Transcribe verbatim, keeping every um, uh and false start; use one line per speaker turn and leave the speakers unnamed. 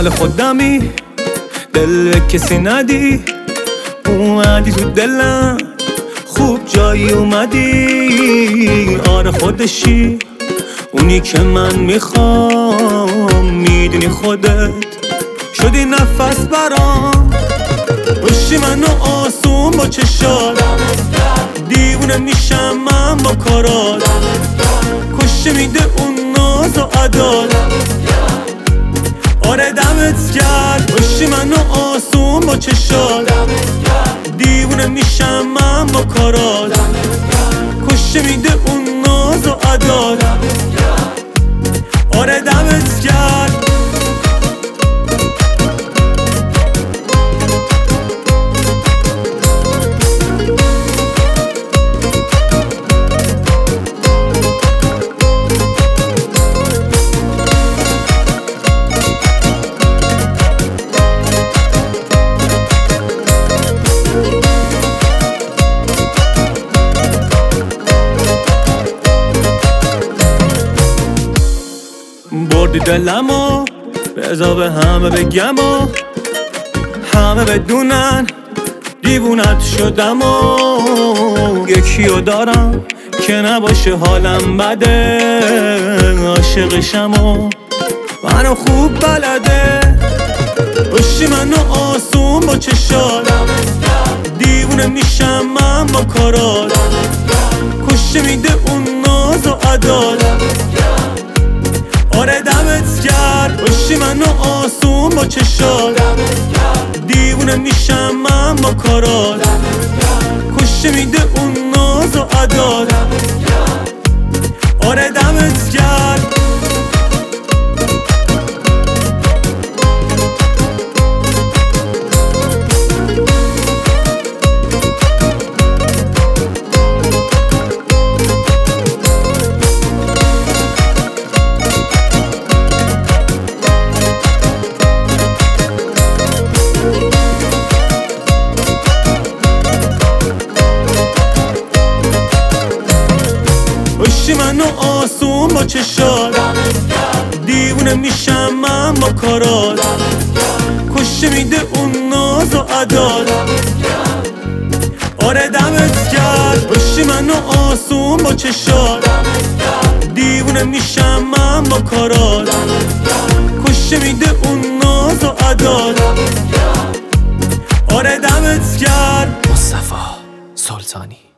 مال خودمی، دل به کسی ندی، اومدی تو دلم خوب جایی اومدی. آره خودشی اونی که من میخوام، میدونی خودت شدی نفس برام. باشی منو آسون با چشات، دیوونه میشم من با کارات، کشه میده اون ناز و عدات. آره دمت کرد. باشی منو آسون با چشات، دیوونه میشم من با کارات، کشه میده اون ناز و عدات. آره دمت کرد. بردی دلمو، بذار به همه بگم و همه بدونن دیوونت شدم و یکیو دارم که نباشه حالم بده، عاشقشم و منو خوب بلده. باشی منو آسون با چشات، دیوونه میشم من با کارات، کشه میده اون ناز و عدات. آره دمت کرد. باشی منو آسون با چشات، دیوونه میشم من با کارات، کشه میده اون ناز و عدات. آره دمت کرد. باشی منو آسون با چشات، دیوونه میشم من با کارات، کشه میده اون ناز و عدات. آره دمت کرد. باشی منو آسون با چشات، دیوونه میشم من با کارات، کشه میده اون ناز و عدات. آره دمت کرد.
مصطفی سلطانی.